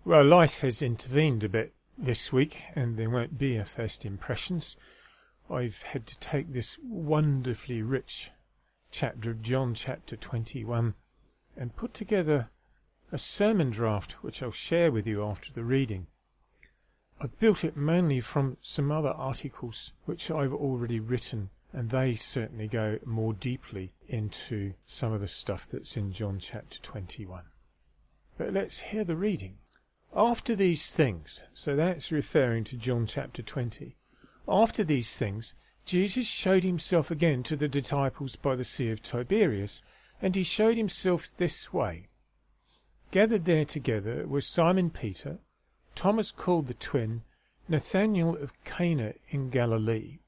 Well, life has intervened a bit this week, and there won't be a first impressions. I've had to take this wonderfully rich chapter of John chapter 21 and put together a sermon draft which I'll share with you after the reading. I've built it mainly from some other articles which I've already written, and they certainly go more deeply into some of the stuff that's in John chapter 21. But let's hear the reading. After these things, so that's referring to John chapter 20, after these things, Jesus showed himself again to the disciples by the Sea of Tiberias, and he showed himself this way. Gathered there together were Simon Peter, Thomas called the twin, Nathanael of Cana in Galilee,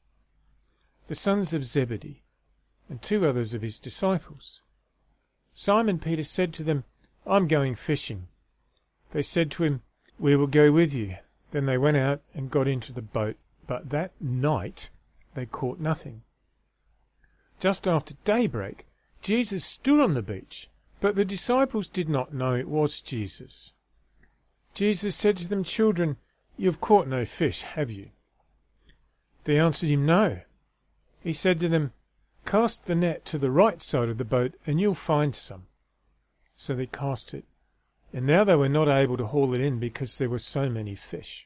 the sons of Zebedee, and two others of his disciples. Simon Peter said to them, "I'm going fishing." They said to him, "We will go with you." Then they went out and got into the boat, but that night they caught nothing. Just after daybreak, Jesus stood on the beach, but the disciples did not know it was Jesus. Jesus said to them, "Children, you have caught no fish, have you?" They answered him, "No." He said to them, "Cast the net to the right side of the boat, and you'll find some." So they cast it. And now they were not able to haul it in because there were so many fish.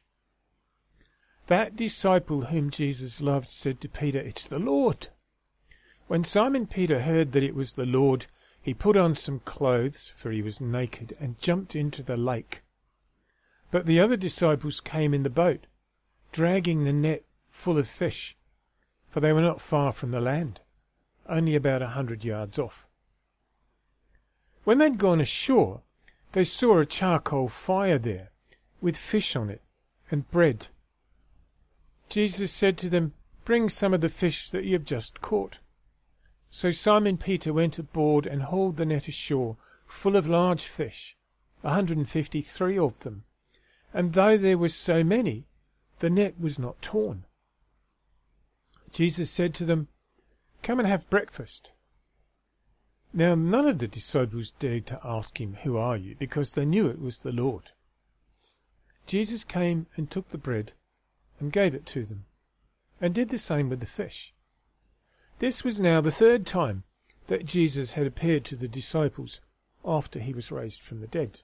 That disciple whom Jesus loved said to Peter, "It's the Lord." When Simon Peter heard that it was the Lord, he put on some clothes, for he was naked, and jumped into the lake. But the other disciples came in the boat, dragging the net full of fish, for they were not far from the land, only about 100 yards off. When they'd gone ashore, they saw a charcoal fire there, with fish on it, and bread. Jesus said to them, "Bring some of the fish that you have just caught." So Simon Peter went aboard and hauled the net ashore, full of large fish, 153 of them. And though there were so many, the net was not torn. Jesus said to them, "Come and have breakfast." Now none of the disciples dared to ask him, "Who are you?" because they knew it was the Lord. Jesus came and took the bread and gave it to them, and did the same with the fish. This was now the third time that Jesus had appeared to the disciples after he was raised from the dead.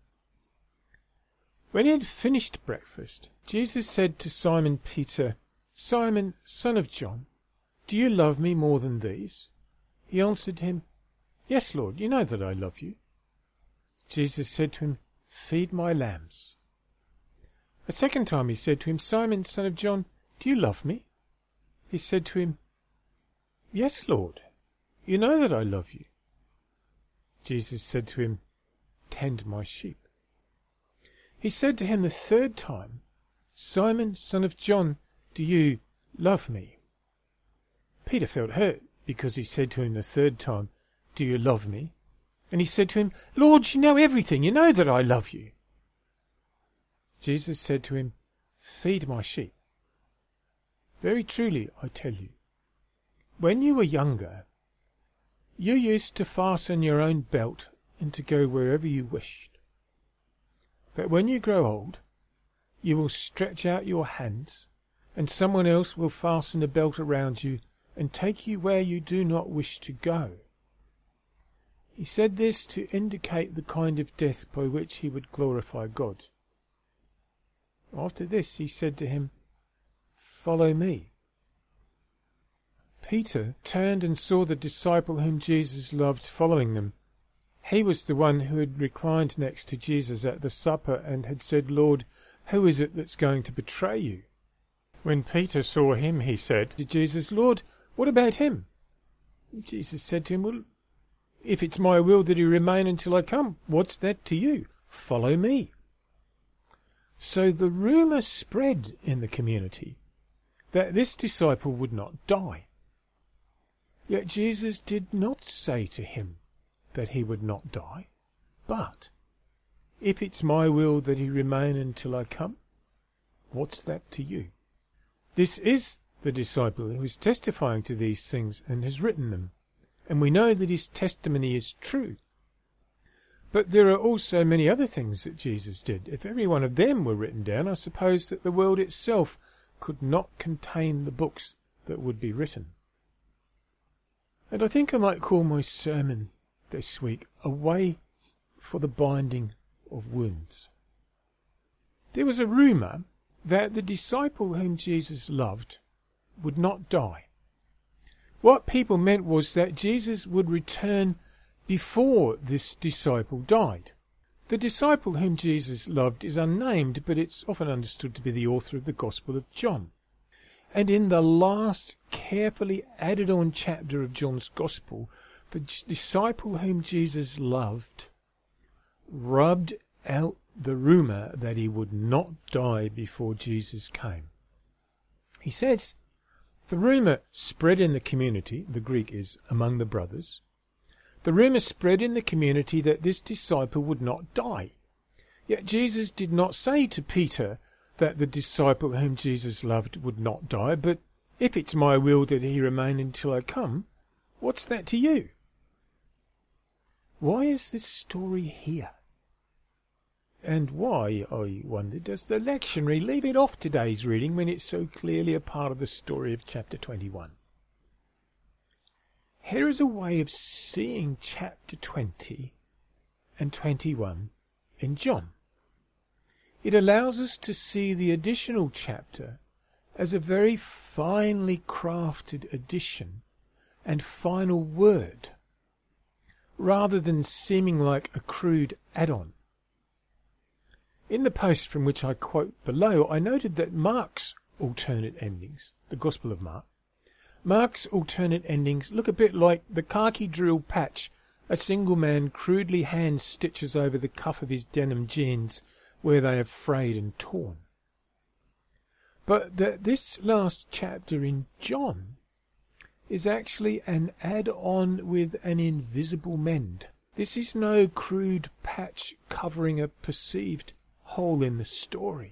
When he had finished breakfast, Jesus said to Simon Peter, "Simon, son of John, do you love me more than these?" He answered him, "Yes, Lord, you know that I love you." Jesus said to him, "Feed my lambs." A second time he said to him, "Simon, son of John, do you love me?" He said to him, "Yes, Lord, you know that I love you." Jesus said to him, "Tend my sheep." He said to him the third time, "Simon, son of John, do you love me?" Peter felt hurt because he said to him the third time, "Do you love me?" And he said to him, "Lord, you know everything. You know that I love you." Jesus said to him, "Feed my sheep. Very truly, I tell you, when you were younger, you used to fasten your own belt and to go wherever you wished. But when you grow old, you will stretch out your hands, and someone else will fasten a belt around you and take you where you do not wish to go." He said this to indicate the kind of death by which he would glorify God. After this he said to him, "Follow me." Peter turned and saw the disciple whom Jesus loved following them. He was the one who had reclined next to Jesus at the supper and had said, "Lord, who is it that's going to betray you?" When Peter saw him, he said to Jesus, "Lord, what about him?" Jesus said to him, "Well, if it's my will that he remain until I come, what's that to you? Follow me." So the rumour spread in the community that this disciple would not die. Yet Jesus did not say to him that he would not die, but, "If it's my will that he remain until I come, what's that to you?" This is the disciple who is testifying to these things and has written them, and we know that his testimony is true. But there are also many other things that Jesus did. If every one of them were written down, I suppose that the world itself could not contain the books that would be written. And I think I might call my sermon this week, A Way for the Binding of Wounds. There was a rumour that the disciple whom Jesus loved would not die. What people meant was that Jesus would return before this disciple died. The disciple whom Jesus loved is unnamed, but it's often understood to be the author of the Gospel of John. And in the last carefully added on chapter of John's Gospel, the disciple whom Jesus loved rubbed out the rumour that he would not die before Jesus came. He says, the rumour spread in the community, the Greek is among the brothers, the rumour spread in the community that this disciple would not die. Yet Jesus did not say to Peter that the disciple whom Jesus loved would not die, but if it's my will that he remain until I come, what's that to you? Why is this story here? And why, I wonder, does the lectionary leave it off today's reading when it's so clearly a part of the story of chapter 21? Here is a way of seeing chapter 20 and 21 in John. It allows us to see the additional chapter as a very finely crafted addition and final word, rather than seeming like a crude add-on. In the post from which I quote below, I noted that Mark's alternate endings, the Gospel of Mark, Mark's alternate endings look a bit like the khaki drill patch a single man crudely hand stitches over the cuff of his denim jeans where they have frayed and torn. But that this last chapter in John is actually an add-on with an invisible mend. This is no crude patch covering a perceived hole in the story.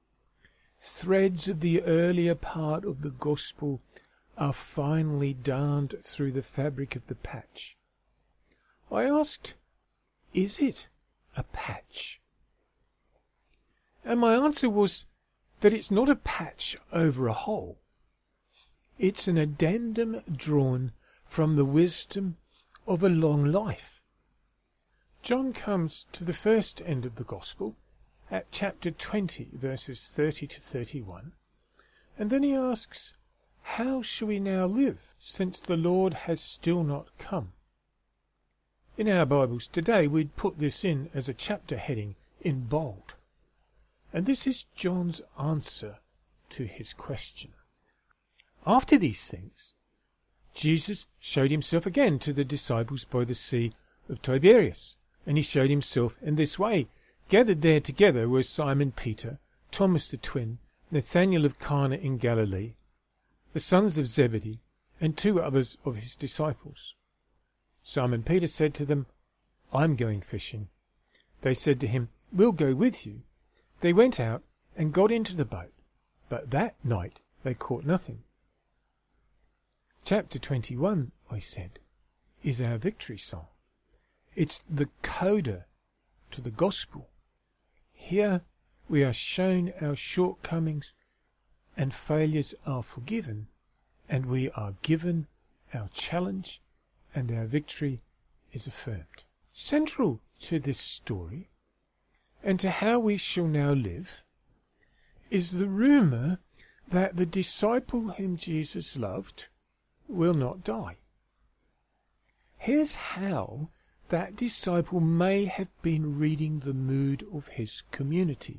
Threads of the earlier part of the Gospel are finely darned through the fabric of the patch. I asked, is it a patch? And my answer was that it's not a patch over a hole. It's an addendum drawn from the wisdom of a long life. John comes to the first end of the Gospel at chapter 20, verses 30 to 31, and then he asks, how shall we now live, since the Lord has still not come? In our Bibles today, we'd put this in as a chapter heading in bold. And this is John's answer to his question. After these things, Jesus showed himself again to the disciples by the Sea of Tiberias, and he showed himself in this way. Gathered there together were Simon Peter, Thomas the twin, Nathanael of Cana in Galilee, the sons of Zebedee, and two others of his disciples. Simon Peter said to them, I'm going fishing. They said to him, we'll go with you. They went out and got into the boat, but that night they caught nothing. Chapter 21, I said, is our victory song. It's the coda to the Gospel. Here we are shown our shortcomings and failures are forgiven, and we are given our challenge, and our victory is affirmed. Central to this story, and to how we shall now live, is the rumour that the disciple whom Jesus loved will not die. Here's how that disciple may have been reading the mood of his community.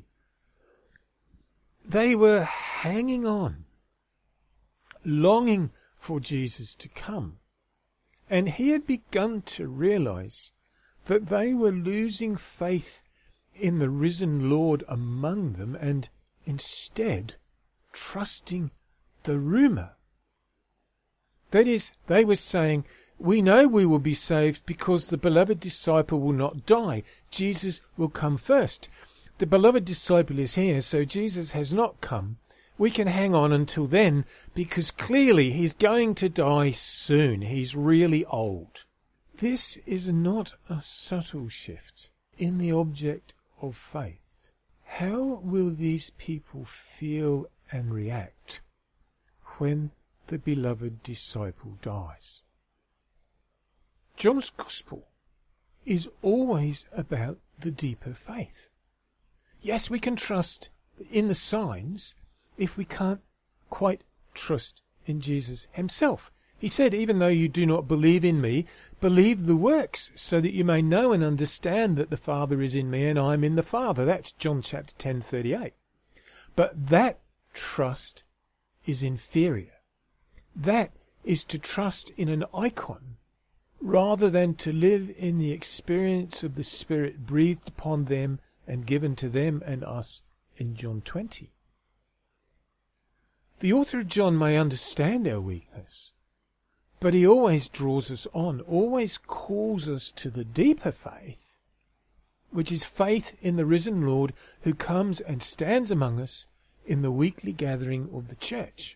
They were hanging on, longing for Jesus to come, and he had begun to realize that they were losing faith in the risen Lord among them and instead trusting the rumour. That is, they were saying, we know we will be saved because the beloved disciple will not die. Jesus will come first. The beloved disciple is here, so Jesus has not come. We can hang on until then because clearly he's going to die soon. He's really old. this is not a subtle shift in the object of faith. How will these people feel and react when the beloved disciple dies? John's Gospel is always about the deeper faith. Yes, we can trust in the signs if we can't quite trust in Jesus himself. He said, even though you do not believe in me, believe the works, so that you may know and understand that the Father is in me and I am in the Father. That's John chapter 10:38. But that trust is inferior. That is to trust in an icon rather than to live in the experience of the Spirit breathed upon them and given to them and us in John 20. The author of John may understand our weakness, but he always draws us on, always calls us to the deeper faith, which is faith in the risen Lord who comes and stands among us in the weekly gathering of the church.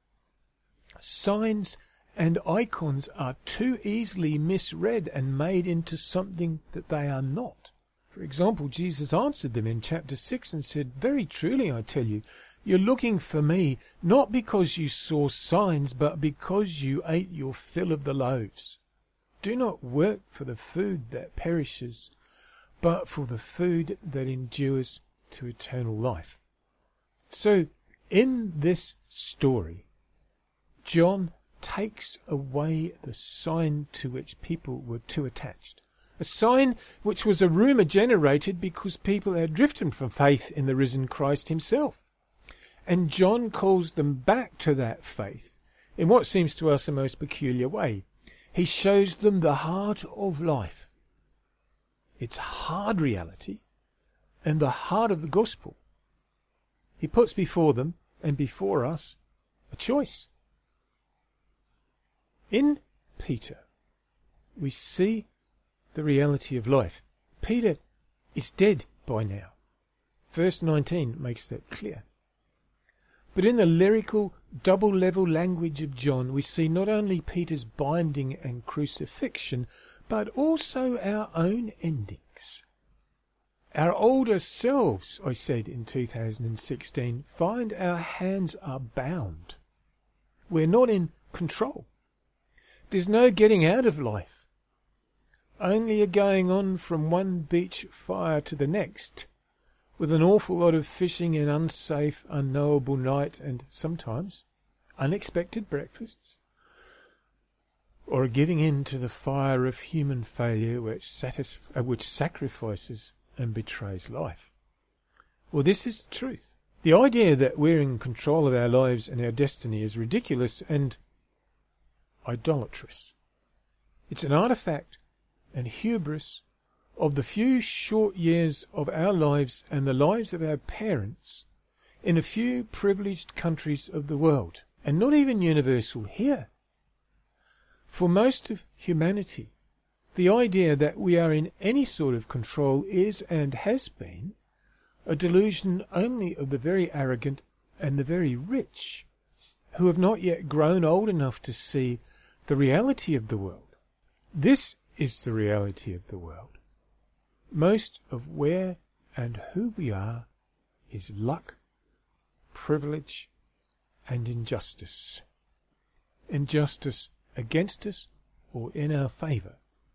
Signs and icons are too easily misread and made into something that they are not. For example, Jesus answered them in chapter 6 and said, "Very truly I tell you, you're looking for me, not because you saw signs, but because you ate your fill of the loaves. Do not work for the food that perishes, but for the food that endures to eternal life." So, in this story, John takes away the sign to which people were too attached. A sign which was a rumour generated because people had drifted from faith in the risen Christ himself. And John calls them back to that faith in what seems to us a most peculiar way. He shows them the heart of life, its hard reality, and the heart of the gospel. He puts before them and before us a choice. In Peter, we see the reality of life. Peter is dead by now. Verse 19 makes that clear. But in the lyrical, double-level language of John, we see not only Peter's binding and crucifixion, but also our own endings. Our older selves, I said in 2016, find our hands are bound. We're not in control. There's no getting out of life. Only a going on from one beach fire to the next, with an awful lot of fishing and unsafe, unknowable night and sometimes unexpected breakfasts, or a giving in to the fire of human failure which sacrifices and betrays life. Well, this is the truth. The idea that we're in control of our lives and our destiny is ridiculous and idolatrous. It's an artifact and hubris of the few short years of our lives and the lives of our parents in a few privileged countries of the world, and not even universal here. For most of humanity, the idea that we are in any sort of control is and has been a delusion only of the very arrogant and the very rich, who have not yet grown old enough to see the reality of the world. This is the reality of the world. Most of where and who we are is luck, privilege, and injustice. Injustice against us or in our favour.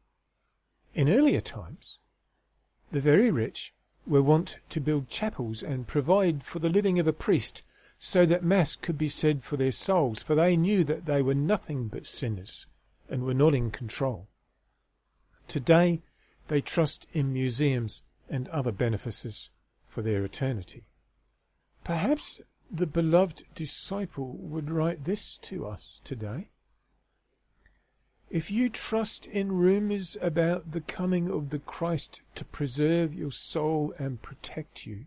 In earlier times, the very rich were wont to build chapels and provide for the living of a priest, so that Mass could be said for their souls, for they knew that they were nothing but sinners and were not in control. Today, they trust in museums and other benefices for their eternity. Perhaps the beloved disciple would write this to us today. If you trust in rumours about the coming of the Christ to preserve your soul and protect you,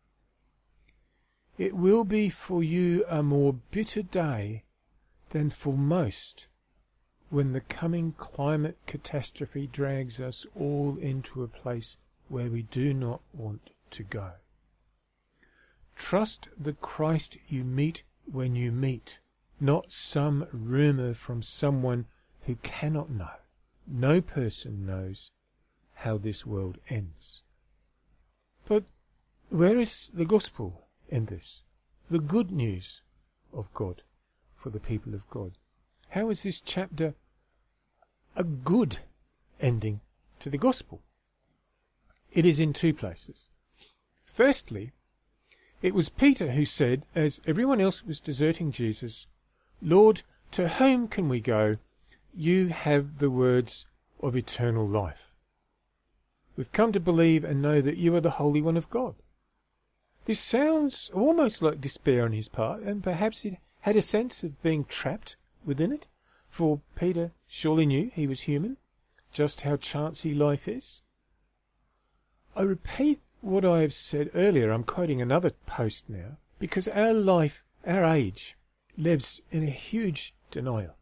it will be for you a more bitter day than for most when the coming climate catastrophe drags us all into a place where we do not want to go. Trust the Christ you meet when you meet, not some rumour from someone who cannot know. no person knows how this world ends. But where is the gospel in this? The good news of God for the people of God. How is this chapter a good ending to the gospel? It is in two places. Firstly, it was Peter who said, as everyone else was deserting Jesus, "Lord, to whom can we go? You have the words of eternal life. We've come to believe and know that you are the Holy One of God." This sounds almost like despair on his part, and perhaps it had a sense of being trapped within it, for Peter surely knew he was human, just how chancy life is. I repeat what I have said earlier. I'm quoting another post now, because our life, our age, lives in a huge denial.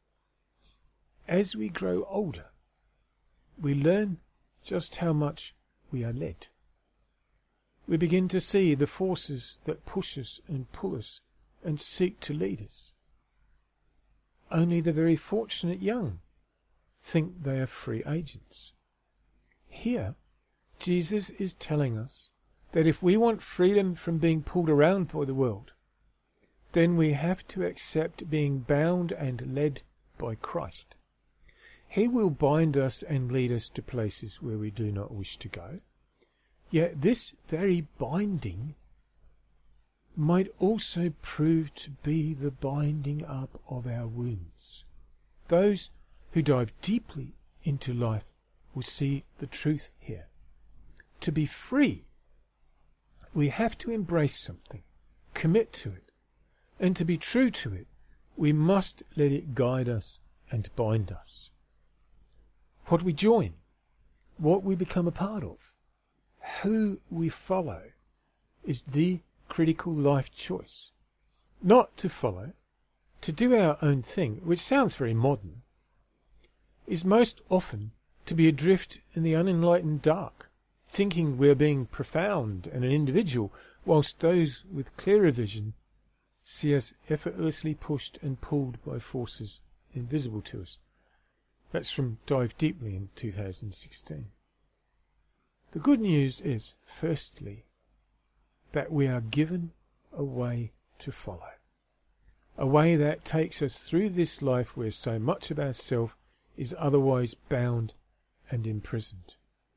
As we grow older, we learn just how much we are led. We begin to see the forces that push us and pull us and seek to lead us. Only the very fortunate young think they are free agents. Here, Jesus is telling us that if we want freedom from being pulled around by the world, then we have to accept being bound and led by Christ. He will bind us and lead us to places where we do not wish to go. Yet this very binding might also prove to be the binding up of our wounds. Those who dive deeply into life will see the truth here. To be free, we have to embrace something, commit to it, and to be true to it, we must let it guide us and bind us. What we join, what we become a part of, who we follow, is the critical life choice. Not to follow, to do our own thing, which sounds very modern, is most often to be adrift in the unenlightened dark, thinking we're being profound and an individual, whilst those with clearer vision see us effortlessly pushed and pulled by forces invisible to us. That's from Dive Deeply in 2016. The good news is, firstly, that we are given a way to follow. A way that takes us through this life where so much of ourself is otherwise bound and imprisoned.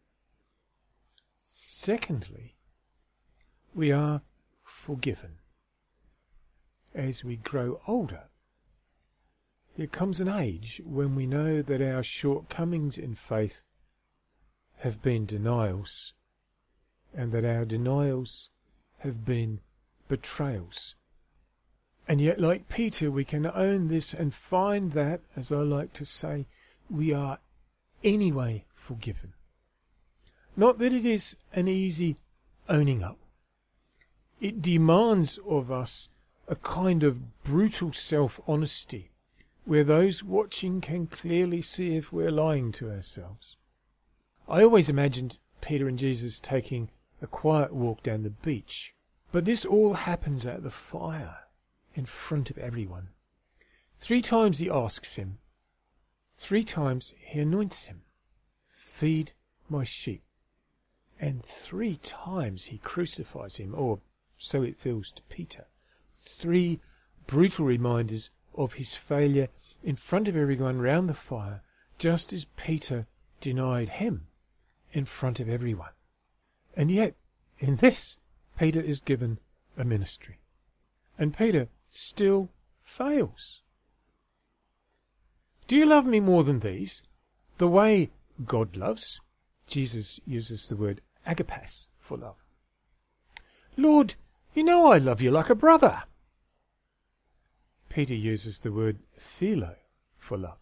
Secondly, we are forgiven. As we grow older, there comes an age when we know that our shortcomings in faith have been denials, and that our denials have been betrayals. And yet, like Peter, we can own this and find that, as I like to say, we are anyway forgiven. Not that it is an easy owning up. It demands of us a kind of brutal self-honesty, where those watching can clearly see if we're lying to ourselves. I always imagined Peter and Jesus taking a quiet walk down the beach, but this all happens at the fire, in front of everyone. 3 times he asks him. 3 times he anoints him. Feed my sheep. And 3 times he crucifies him, or so it feels to Peter. 3 brutal reminders of his failure in front of everyone round the fire, just as Peter denied him in front of everyone. And yet, in this, Peter is given a ministry. And Peter still fails. Do you love me more than these? The way God loves. Jesus uses the word agapas for love. Lord, you know I love you like a brother. Peter uses the word philo for love.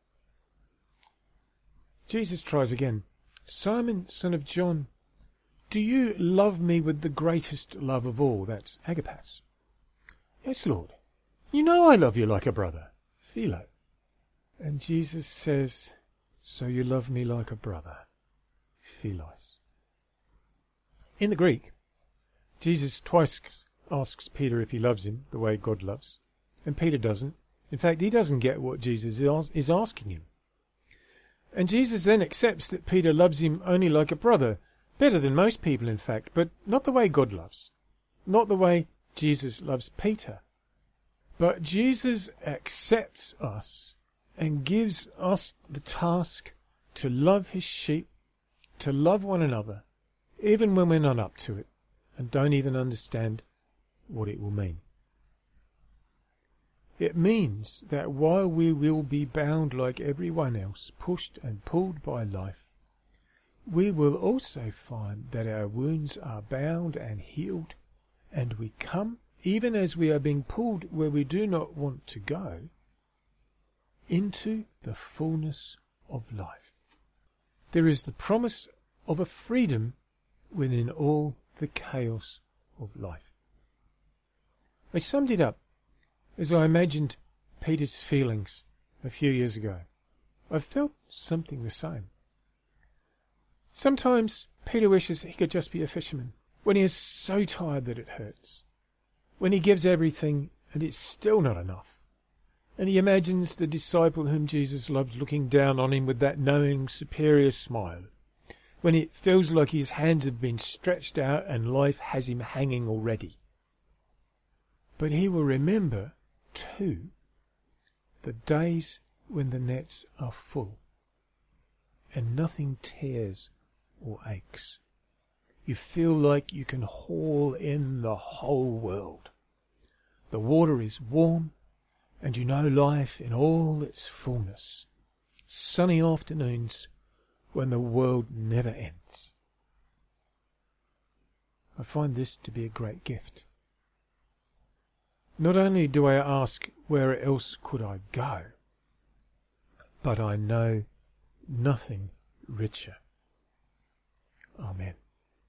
Jesus tries again. Simon, son of John, do you love me with the greatest love of all? That's agapas. Yes, Lord. You know I love you like a brother. Philo. And Jesus says, so you love me like a brother. Philos. In the Greek, Jesus twice asks Peter if he loves him the way God loves, and Peter doesn't. In fact, he doesn't get what Jesus is asking him. And Jesus then accepts that Peter loves him only like a brother, better than most people in fact, but not the way God loves, not the way Jesus loves Peter. But Jesus accepts us and gives us the task to love his sheep, to love one another, even when we're not up to it and don't even understand what it will mean. It means that while we will be bound like everyone else, pushed and pulled by life, we will also find that our wounds are bound and healed, and we come, even as we are being pulled where we do not want to go, into the fullness of life. There is the promise of a freedom within all the chaos of life. I summed it up as I imagined Peter's feelings a few years ago. I felt something the same. Sometimes Peter wishes he could just be a fisherman, when he is so tired that it hurts, when he gives everything and it's still not enough, and he imagines the disciple whom Jesus loved looking down on him with that knowing, superior smile, when it feels like his hands have been stretched out and life has him hanging already. But he will remember, too, the days when the nets are full and nothing tears or aches. You feel like you can haul in the whole world. The water is warm and you know life in all its fullness. Sunny afternoons when the world never ends. I find this to be a great gift. Not only do I ask, where else could I go? But I know nothing richer. Amen.